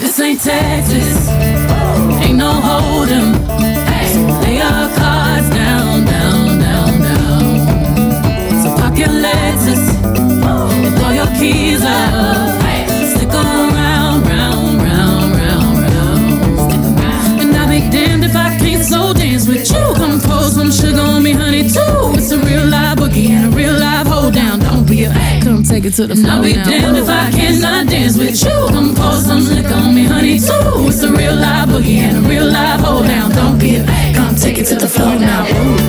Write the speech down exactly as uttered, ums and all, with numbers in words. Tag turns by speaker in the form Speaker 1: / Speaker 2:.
Speaker 1: Ain't Texas, ain't no hold'em. So lay your cards down, down, down, down. So park your Lexus and throw your keys up. Stick around, round, round, round, round. And I'll be damned if I can't slow dance with you. Come pour some sugar on me, honey, too. It's a real live boogie and a real live hold down. Don't be a come take it to the floor. I'll be damned if I cannot dance with you. Come pour some liquor on me, honey, too. It's a real live boogie and a real live hold down. Don't be a come take it to the floor now. Ooh.